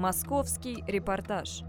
Московский репортаж.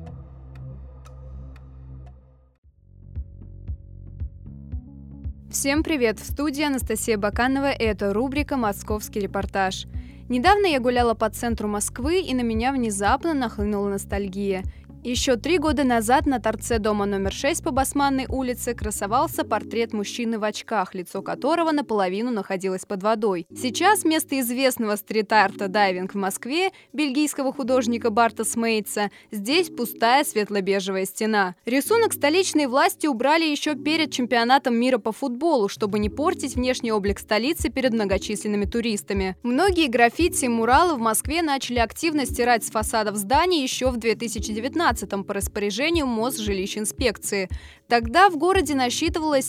Всем привет! В студии Анастасия Баканова, и это рубрика «Московский репортаж». Недавно я гуляла по центру Москвы, и на меня внезапно нахлынула ностальгия. Еще 3 года назад на торце дома номер 6 по Басманной улице красовался портрет мужчины в очках, лицо которого наполовину находилось под водой. Сейчас место известного стрит-арта «Дайвинг» в Москве, бельгийского художника Барта Смейтса, здесь пустая светло-бежевая стена. Рисунок столичные власти убрали еще перед чемпионатом мира по футболу, чтобы не портить внешний облик столицы перед многочисленными туристами. Многие граффити и муралы в Москве начали активно стирать с фасадов зданий еще в 2019 по распоряжению Мосжилищинспекции. Тогда в городе насчитывалось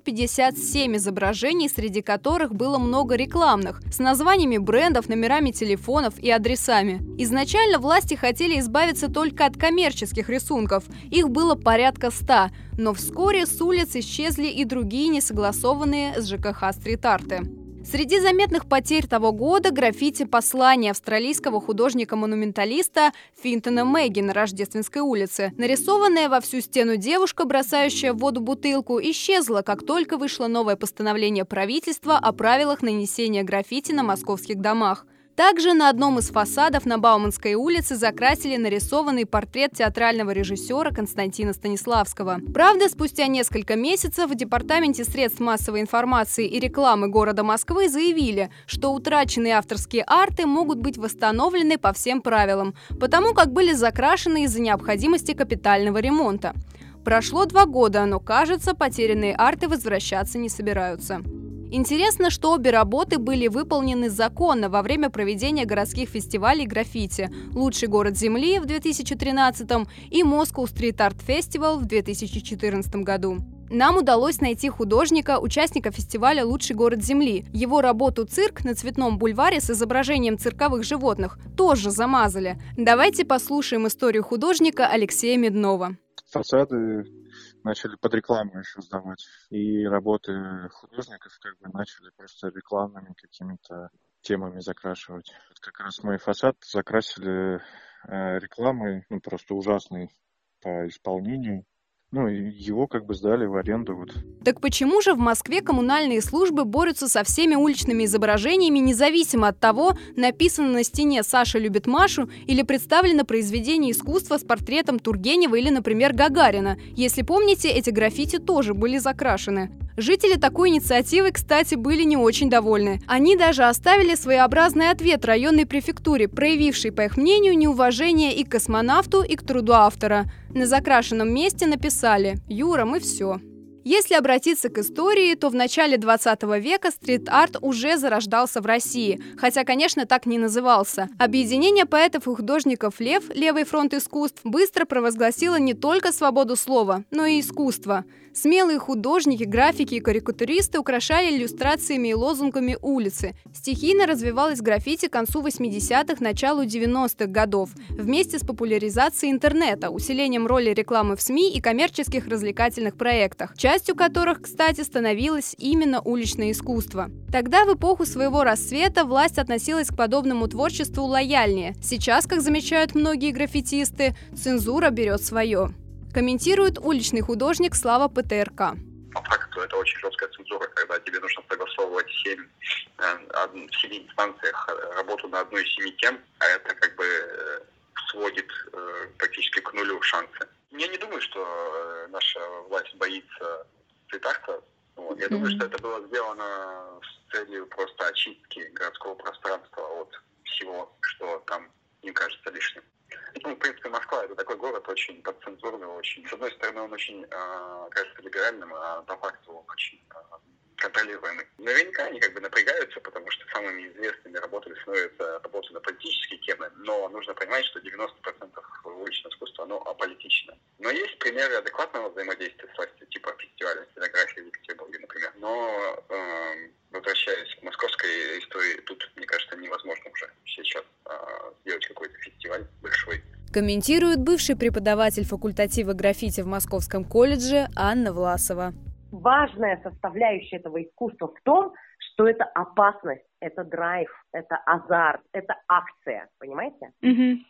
757 изображений, среди которых было много рекламных, с названиями брендов, номерами телефонов и адресами. Изначально власти хотели избавиться только от коммерческих рисунков, их было порядка 100, но вскоре с улиц исчезли и другие несогласованные с ЖКХ стрит-арты. Среди заметных потерь того года граффити «Послание» австралийского художника-монументалиста Финтона Мэгги на Рождественской улице. Нарисованная во всю стену девушка, бросающая в воду бутылку, исчезла, как только вышло новое постановление правительства о правилах нанесения граффити на московских домах. Также на одном из фасадов на Бауманской улице закрасили нарисованный портрет театрального режиссера Константина Станиславского. Правда, спустя несколько месяцев в Департаменте средств массовой информации и рекламы города Москвы заявили, что утраченные авторские арты могут быть восстановлены по всем правилам, потому как были закрашены из-за необходимости капитального ремонта. Прошло 2 года, но, кажется, потерянные арты возвращаться не собираются. Интересно, что обе работы были выполнены законно во время проведения городских фестивалей граффити «Лучший город Земли» в 2013 и Moscow Street Art Festival в 2014 году. Нам удалось найти художника, участника фестиваля «Лучший город Земли». Его работу «Цирк» на Цветном бульваре с изображением цирковых животных тоже замазали. Давайте послушаем историю художника Алексея Меднова. Фасады начали под рекламу еще сдавать. И работы художников начали просто рекламными какими-то темами закрашивать. Вот как раз мой фасад закрасили рекламой, просто ужасной по исполнению. И его сдали в аренду. Так почему же в Москве коммунальные службы борются со всеми уличными изображениями, независимо от того, написано на стене «Саша любит Машу» или представлено произведение искусства с портретом Тургенева или, например, Гагарина? Если помните, эти граффити тоже были закрашены. Жители такой инициативы, кстати, были не очень довольны. Они даже оставили своеобразный ответ районной префектуре, проявившей, по их мнению, неуважение и к космонавту, и к труду автора. На закрашенном месте написали «Юра, мы все». Если обратиться к истории, то в начале 20 века стрит-арт уже зарождался в России, хотя, конечно, так не назывался. Объединение поэтов и художников «Лев», Левый фронт искусств, быстро провозгласило не только свободу слова, но и искусство. Смелые художники, графики и карикатуристы украшали иллюстрациями и лозунгами улицы. Стихийно развивалось граффити к концу 80-х, началу 90-х годов, вместе с популяризацией интернета, усилением роли рекламы в СМИ и коммерческих развлекательных проектах, частью которых, кстати, становилось именно уличное искусство. Тогда, в эпоху своего расцвета, власть относилась к подобному творчеству лояльнее. Сейчас, как замечают многие граффитисты, цензура берет свое. Комментирует уличный художник Слава ПТРК. По факту это очень жесткая цензура, когда тебе нужно согласовывать в 7 инстанциях работу на одной из 7 тем, а это сводит практически к нулю шансы. Я не думаю, что наша власть боится стрит-арта. Я думаю, что это было сделано с целью просто очистки городского пространства от всего, что там не кажется лишним. В принципе, Москва — это такой город очень подцензурный, очень. С одной стороны, он очень кажется либеральным, а по факту он очень контролируемый. Наверняка они напрягаются, потому что самыми известными работами становятся работы на политические темы, но нужно понимать, что 90% уличного искусства, оно аполитично. Но есть примеры адекватного взаимодействия с властью, типа фестиваля фотографии в Екатеринбурге, например. Но, возвращаясь к московской истории, тут, мне кажется, невозможно уже сейчас сделать какой-то фестиваль большой. Комментирует бывший преподаватель факультатива граффити в Московском колледже Анна Власова. Важная составляющая этого искусства в том, что это опасность, это драйв, это азарт, это акция, понимаете?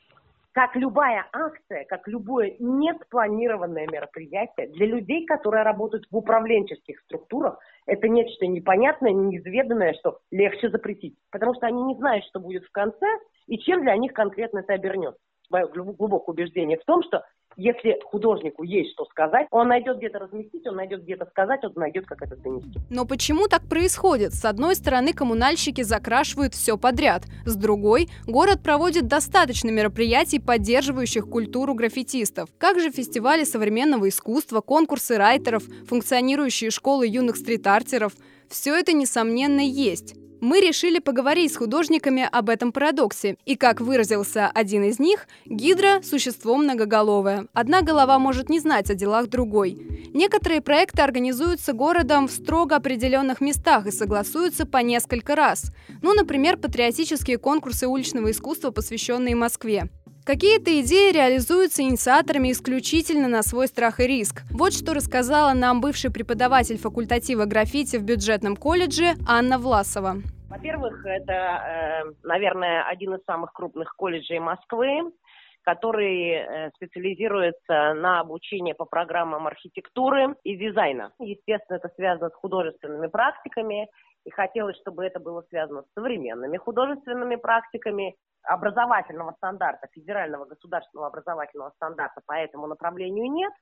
как любая акция, как любое неспланированное мероприятие, для людей, которые работают в управленческих структурах, это нечто непонятное, неизведанное, что легче запретить. Потому что они не знают, что будет в конце и чем для них конкретно это обернется. Мое глубокое убеждение в том, что если художнику есть что сказать, он найдет где-то разместить, он найдет где-то сказать, он найдет, как это донести. Но почему так происходит? С одной стороны, коммунальщики закрашивают все подряд. С другой, город проводит достаточно мероприятий, поддерживающих культуру граффитистов. Как же фестивали современного искусства, конкурсы райтеров, функционирующие школы юных стрит-артеров? Все это, несомненно, есть. Мы решили поговорить с художниками об этом парадоксе. И, как выразился один из них, гидра – существо многоголовое. Одна голова может не знать о делах другой. Некоторые проекты организуются городом в строго определенных местах и согласуются по несколько раз. Ну, например, патриотические конкурсы уличного искусства, посвященные Москве. Какие-то идеи реализуются инициаторами исключительно на свой страх и риск. Вот что рассказала нам бывший преподаватель факультатива граффити в бюджетном колледже Анна Власова. Во-первых, это, наверное, один из самых крупных колледжей Москвы, который специализируется на обучении по программам архитектуры и дизайна. Естественно, это связано с художественными практиками, и хотелось, чтобы это было связано с современными художественными практиками. Образовательного стандарта, федерального государственного образовательного стандарта по этому направлению нет.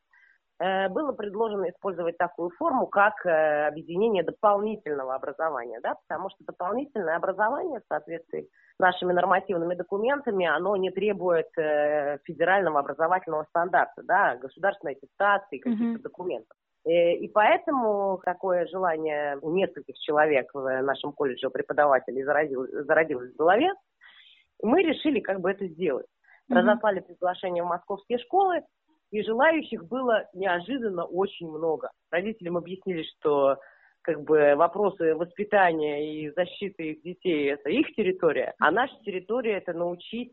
Было предложено использовать такую форму, как объединение дополнительного образования, да, потому что дополнительное образование в соответствии с нашими нормативными документами, оно не требует федерального образовательного стандарта, да, государственной аттестации, каких-то документов. И поэтому такое желание у нескольких человек в нашем колледже преподавателей зародилось в голове. И мы решили как бы это сделать. Разослали приглашение в московские школы, и желающих было неожиданно очень много. Родителям объяснили, что как бы вопросы воспитания и защиты их детей – это их территория, а наша территория – это научить,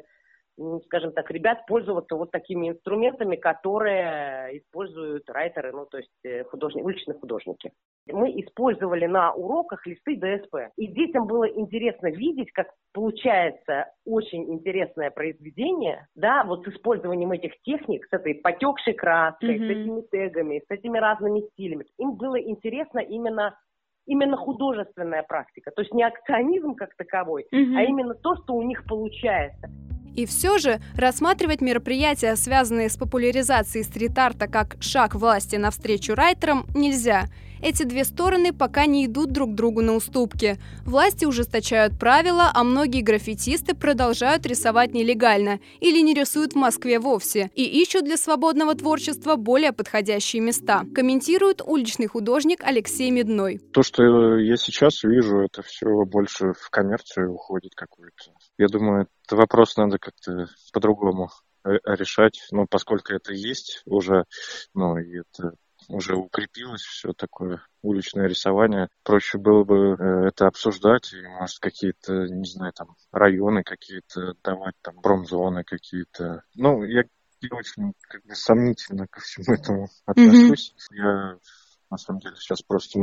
скажем так, ребят пользоваться вот такими инструментами, которые используют райтеры, ну, то есть уличные художники. Мы использовали на уроках листы ДСП. И детям было интересно видеть, как получается очень интересное произведение, да, вот с использованием этих техник, с этой потекшей краской, с этими тегами, с этими разными стилями. Им было интересно именно художественная практика. То есть не акционизм как таковой, а именно то, что у них получается. И все же рассматривать мероприятия, связанные с популяризацией стрит-арта, как шаг власти навстречу райтерам, нельзя. Эти две стороны пока не идут друг другу на уступки. Власти ужесточают правила, а многие граффитисты продолжают рисовать нелегально или не рисуют в Москве вовсе и ищут для свободного творчества более подходящие места. Комментирует уличный художник Алексей Медной. То, что я сейчас вижу, это все больше в коммерцию уходит какую-то. Я думаю, этот вопрос надо как-то по-другому решать, поскольку это есть уже, и это уже укрепилось все такое уличное рисование. Проще было бы это обсуждать и, может, какие-то, не знаю, там, районы какие-то давать, там, промзоны какие-то. Я очень сомнительно ко всему этому отношусь. Я, на самом деле, сейчас просто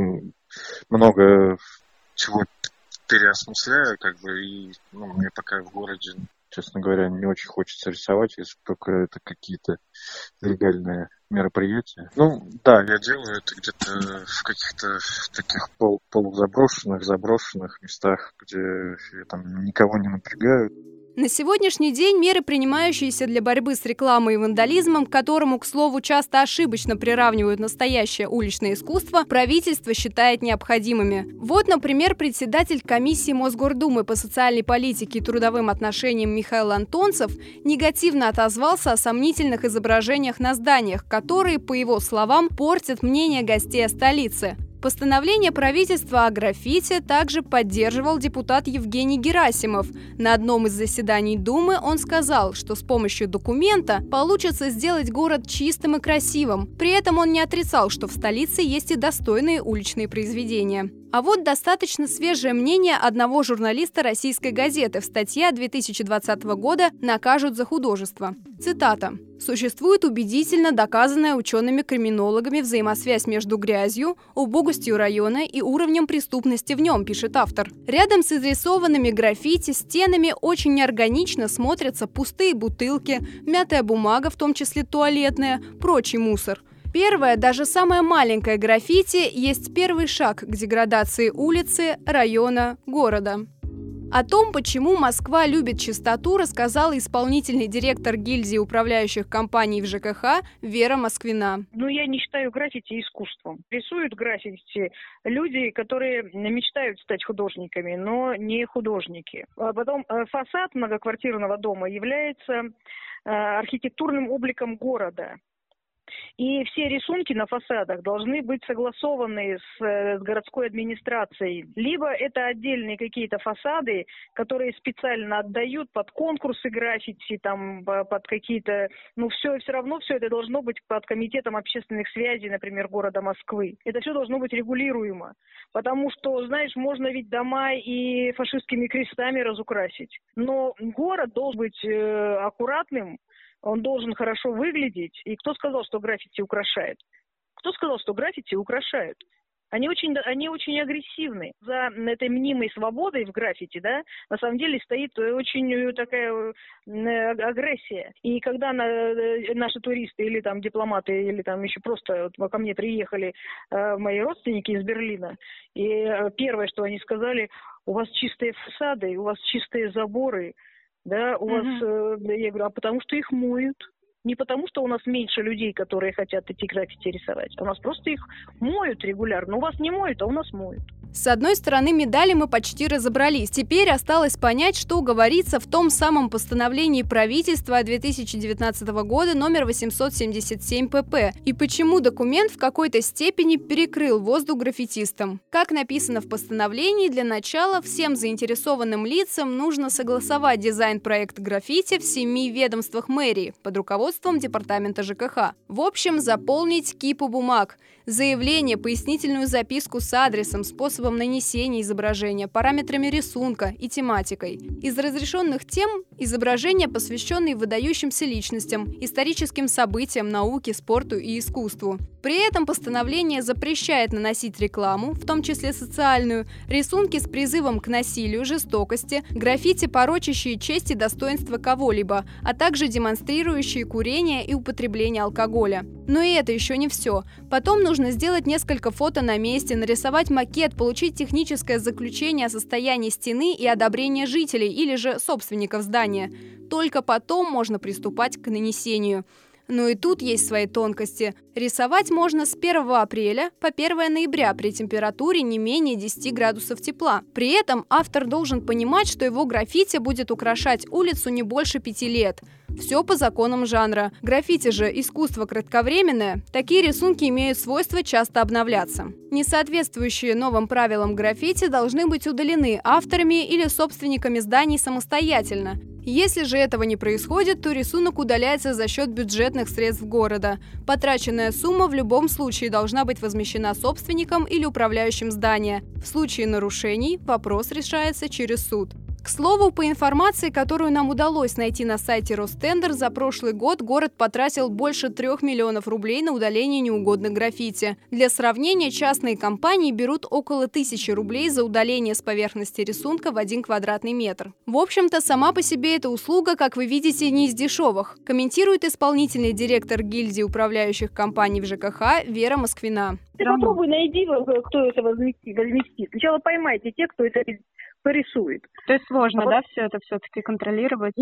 много чего переосмысляю, и мне пока в городе, честно говоря, не очень хочется рисовать, если только это какие-то легальные мероприятия. Да, я делаю это где-то в каких-то таких заброшенных местах, где я там никого не напрягаю. На сегодняшний день меры, принимающиеся для борьбы с рекламой и вандализмом, к которому, к слову, часто ошибочно приравнивают настоящее уличное искусство, правительство считает необходимыми. Вот, например, председатель комиссии Мосгордумы по социальной политике и трудовым отношениям Михаил Антонцев негативно отозвался о сомнительных изображениях на зданиях, которые, по его словам, портят мнение гостей о столице. Постановление правительства о граффити также поддерживал депутат Евгений Герасимов. На одном из заседаний Думы он сказал, что с помощью документа получится сделать город чистым и красивым. При этом он не отрицал, что в столице есть и достойные уличные произведения. А вот достаточно свежее мнение одного журналиста «Российской газеты» в статье 2020 года «Накажут за художество». Цитата. «Существует убедительно доказанная учеными-криминологами взаимосвязь между грязью, убогостью района и уровнем преступности в нем», пишет автор. Рядом с изрисованными граффити стенами очень неорганично смотрятся пустые бутылки, мятая бумага, в том числе туалетная, прочий мусор. Первое, даже самое маленькое граффити есть первый шаг к деградации улицы, района, города. О том, почему Москва любит чистоту, рассказала исполнительный директор гильдии управляющих компаний в ЖКХ Вера Москвина. Я не считаю граффити искусством. Рисуют граффити люди, которые мечтают стать художниками, но не художники. А потом фасад многоквартирного дома является архитектурным обликом города. И все рисунки на фасадах должны быть согласованы с городской администрацией. Либо это отдельные какие-то фасады, которые специально отдают под конкурсы граффити, под какие-то... все равно все это должно быть под комитетом общественных связей, например, города Москвы. Это все должно быть регулируемо. Потому что, можно ведь дома и фашистскими крестами разукрасить. Но город должен быть аккуратным, он должен хорошо выглядеть. И кто сказал, что граффити украшает? Кто сказал, что граффити украшают? Они очень агрессивны. За этой мнимой свободой в граффити, на самом деле стоит очень такая агрессия. И когда наши туристы или дипломаты, или еще просто ко мне приехали мои родственники из Берлина, и первое, что они сказали: у вас чистые фасады, у вас чистые заборы. У вас, я говорю, а потому что их моют. Не потому что у нас меньше людей, которые хотят эти граффити рисовать. У нас просто их моют регулярно. У вас не моют, а у нас моют. С одной стороны медали мы почти разобрались. Теперь осталось понять, что говорится в том самом постановлении правительства 2019 года номер 877 ПП и почему документ в какой-то степени перекрыл воздух граффитистам. Как написано в постановлении, для начала всем заинтересованным лицам нужно согласовать дизайн-проект граффити в 7 ведомствах мэрии под руководством департамента ЖКХ. В общем, заполнить кипу бумаг. Заявление, пояснительную записку с адресом, способом нанесения изображения, параметрами рисунка и тематикой. Из разрешенных тем – изображения, посвященные выдающимся личностям, историческим событиям, науке, спорту и искусству. При этом постановление запрещает наносить рекламу, в том числе социальную, рисунки с призывом к насилию, жестокости, граффити, порочащие честь и достоинство кого-либо, а также демонстрирующие курение и употребление алкоголя. Но и это еще не все. Потом нужно сделать несколько фото на месте, нарисовать макет, получить техническое заключение о состоянии стены и одобрение жителей или же собственников здания. Только потом можно приступать к нанесению. Но и тут есть свои тонкости. Рисовать можно с 1 апреля по 1 ноября при температуре не менее 10 градусов тепла. При этом автор должен понимать, что его граффити будет украшать улицу не больше 5 лет. Все по законам жанра. Граффити же искусство кратковременное, такие рисунки имеют свойство часто обновляться. Несоответствующие новым правилам граффити должны быть удалены авторами или собственниками зданий самостоятельно. Если же этого не происходит, то рисунок удаляется за счет бюджетных средств города. Потраченная сумма в любом случае должна быть возмещена собственником или управляющим здания. В случае нарушений вопрос решается через суд. К слову, по информации, которую нам удалось найти на сайте Ростендер, за прошлый год город потратил больше 3 миллионов рублей на удаление неугодных граффити. Для сравнения, частные компании берут около 1000 рублей за удаление с поверхности рисунка в 1 квадратный метр. В общем-то, сама по себе эта услуга, как вы видите, не из дешевых, комментирует исполнительный директор гильдии управляющих компаний в ЖКХ Вера Москвина. Ты попробуй найди, кто это возместит. Сначала поймайте тех, кто это порисует. То есть сложно, все это все-таки контролировать?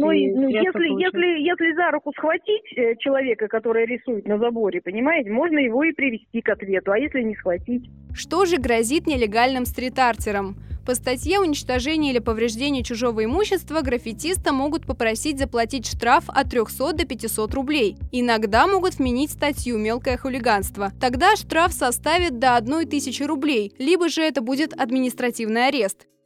Если за руку схватить человека, который рисует на заборе, понимаете, можно его и привести к ответу, а если не схватить? Что же грозит нелегальным стрит-артерам? По статье «Уничтожение или повреждение чужого имущества» граффитиста могут попросить заплатить штраф от 300 до 500 рублей. Иногда могут вменить статью «Мелкое хулиганство». Тогда штраф составит до 1000 рублей, либо же это будет административный арест.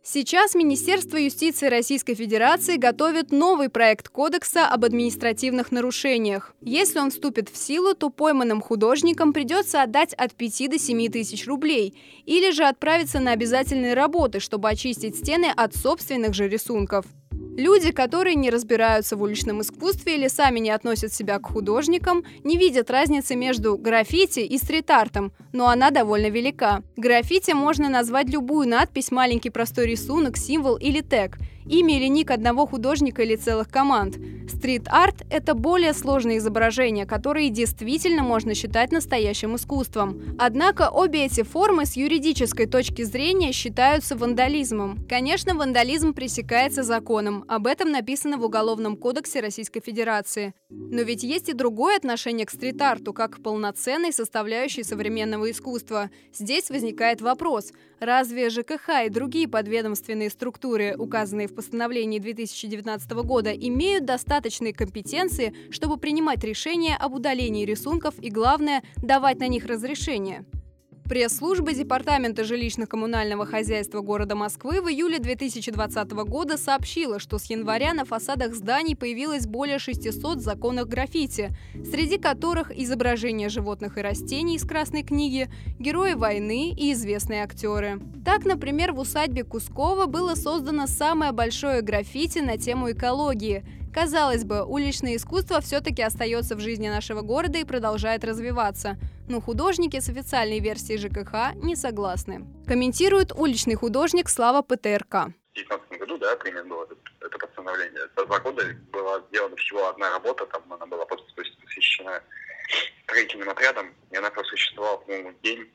Сейчас Министерство юстиции Российской Федерации готовит новый проект Кодекса об административных нарушениях. Если он вступит в силу, то пойманным художникам придется отдать от 5 до 7 тысяч рублей или же отправиться на обязательные работы, чтобы очистить стены от собственных же рисунков. Люди, которые не разбираются в уличном искусстве или сами не относят себя к художникам, не видят разницы между граффити и стрит-артом, но она довольно велика. Граффити можно назвать любую надпись, маленький простой рисунок, символ или тег, имя или ник одного художника или целых команд. Стрит-арт – это более сложные изображения, которые действительно можно считать настоящим искусством. Однако обе эти формы с юридической точки зрения считаются вандализмом. Конечно, вандализм пресекается законом, об этом написано в Уголовном кодексе Российской Федерации. Но ведь есть и другое отношение к стрит-арту, как к полноценной составляющей современного искусства. Здесь возникает вопрос, разве ЖКХ и другие подведомственные структуры, указанные в постановлении 2019 года, имеют достаточные компетенции, чтобы принимать решения об удалении рисунков и, главное, давать на них разрешение? Пресс-служба Департамента жилищно-коммунального хозяйства города Москвы в июле 2020 года сообщила, что с января на фасадах зданий появилось более 600 законных граффити, среди которых изображения животных и растений из Красной книги, герои войны и известные актеры. Так, например, в усадьбе Кускова было создано самое большое граффити на тему экологии. Казалось бы, уличное искусство все-таки остается в жизни нашего города и продолжает развиваться. Но художники с официальной версией ЖКХ не согласны. Комментирует уличный художник Слава ПТРК. В 2019 году, принято было это постановление. За 2 года была сделана всего одна работа, там она была просто посвящена строительным отрядам, и она просуществовала, по-моему, день.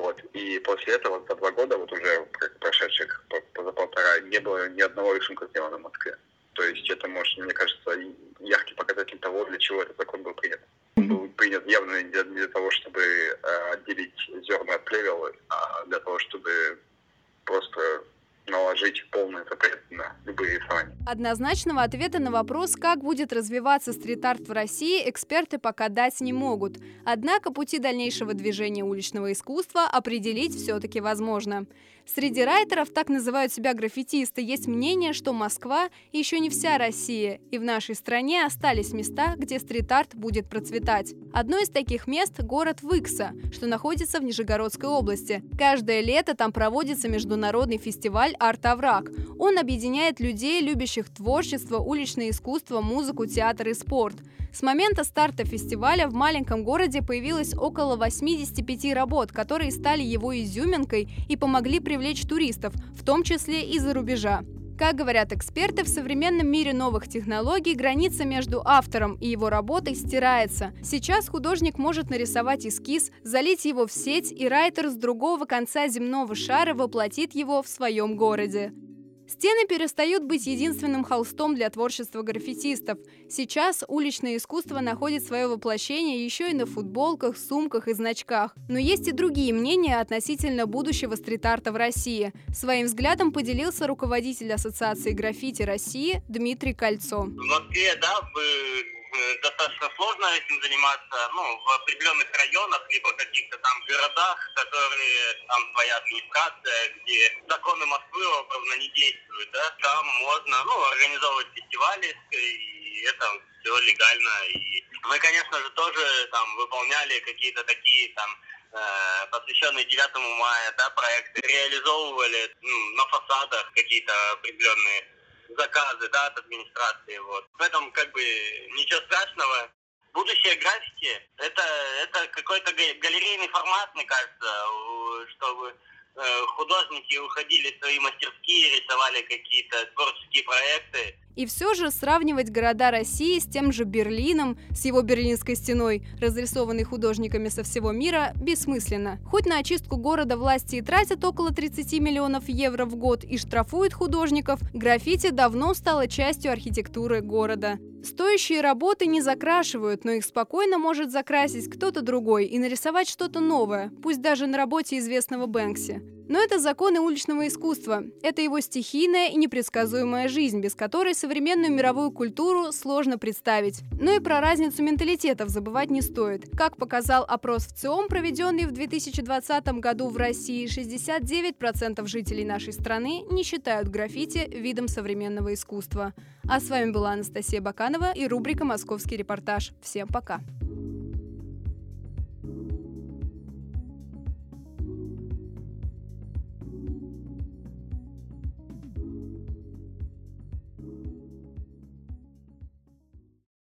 И после этого за 2 года, уже прошедших за 1,5, не было ни одного рисунка сделано в Москве. То есть это, может, мне кажется, яркий показатель того, для чего этот закон был принят. Он был принят явно не для того, чтобы отделить зерна от плевел, а для того, чтобы просто наложить полный запрет на любые рисования. Однозначного ответа на вопрос, как будет развиваться стрит-арт в России, эксперты пока дать не могут. Однако пути дальнейшего движения уличного искусства определить все-таки возможно. Среди райтеров, так называют себя граффитисты, есть мнение, что Москва еще не вся Россия, и в нашей стране остались места, где стрит-арт будет процветать. Одно из таких мест – город Выкса, что находится в Нижегородской области. Каждое лето там проводится международный фестиваль «Арт-Овраг». Он объединяет людей, любящих творчество, уличное искусство, музыку, театр и спорт. С момента старта фестиваля в маленьком городе появилось около 85 работ, которые стали его изюминкой и помогли привлечь туристов, в том числе и за рубежа. Как говорят эксперты, в современном мире новых технологий граница между автором и его работой стирается. Сейчас художник может нарисовать эскиз, залить его в сеть, и райтер с другого конца земного шара воплотит его в своем городе. Стены перестают быть единственным холстом для творчества граффитистов. Сейчас уличное искусство находит свое воплощение еще и на футболках, сумках и значках. Но есть и другие мнения относительно будущего стрит-арта в России. Своим взглядом поделился руководитель Ассоциации граффити России Дмитрий Кольцо. В Москве, достаточно сложно этим заниматься, в определенных районах, либо каких-то там городах, которые там своя администрация, где законы Москвы образно не действуют, там можно, организовывать фестивали, и это все легально. И мы, конечно же, тоже там выполняли какие-то такие там посвященные 9 мая, проекты, реализовывали на фасадах какие-то определенные заказы, от администрации, В этом ничего страшного. Будущее граффити – это какой-то галерейный формат, мне кажется, чтобы художники уходили в свои мастерские, рисовали какие-то творческие проекты. И все же сравнивать города России с тем же Берлином, с его Берлинской стеной, разрисованной художниками со всего мира, бессмысленно. Хоть на очистку города власти и тратят около 30 миллионов евро в год и штрафуют художников, граффити давно стало частью архитектуры города. Стоящие работы не закрашивают, но их спокойно может закрасить кто-то другой и нарисовать что-то новое, пусть даже на работе известного Бэнкси. Но это законы уличного искусства. Это его стихийная и непредсказуемая жизнь, без которой современную мировую культуру сложно представить. Но и про разницу менталитетов забывать не стоит. Как показал опрос ВЦИОМ, проведенный в 2020 году в России, 69% жителей нашей страны не считают граффити видом современного искусства. А с вами была Анастасия Баканова и рубрика «Московский репортаж». Всем пока!